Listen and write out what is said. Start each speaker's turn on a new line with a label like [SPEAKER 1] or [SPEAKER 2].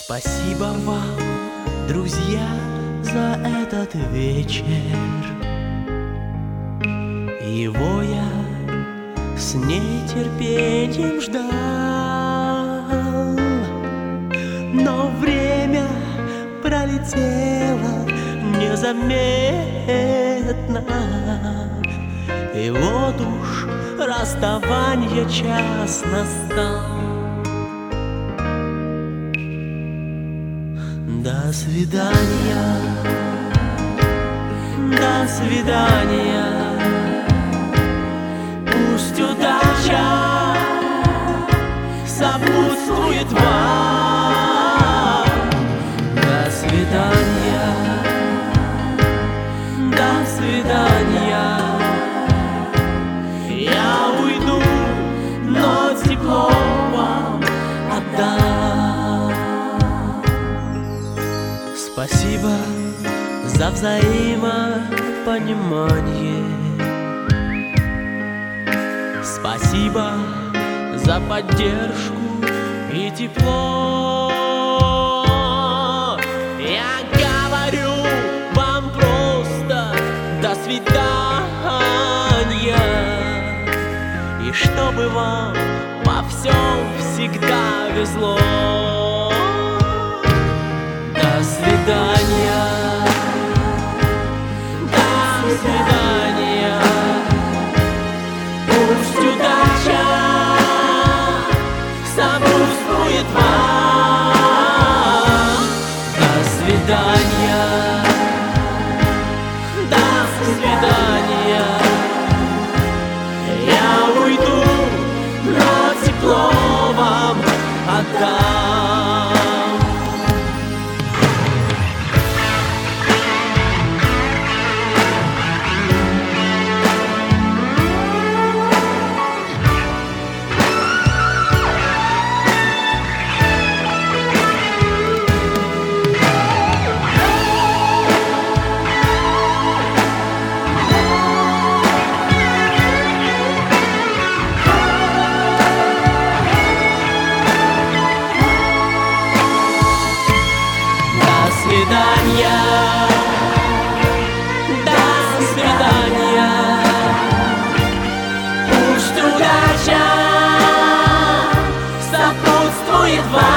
[SPEAKER 1] Спасибо вам, друзья, за этот вечер. Его я с нетерпением ждал, но время пролетело незаметно, и вот уж расставание час настал. До свидания, до свидания. Пусть удача сопутствует вам. До свидания, до свидания. Я уйду, но тепло вам отдам. Спасибо за взаимопонимание. Спасибо за поддержку и тепло. Я говорю вам просто до свидания, и чтобы вам во всем всегда везло. До свидания, до свидания. Пусть удача сопутствует вам. До свидания, до свидания. Я уйду, но тепло вам отдам. До свидания, пусть удача сопутствует вам.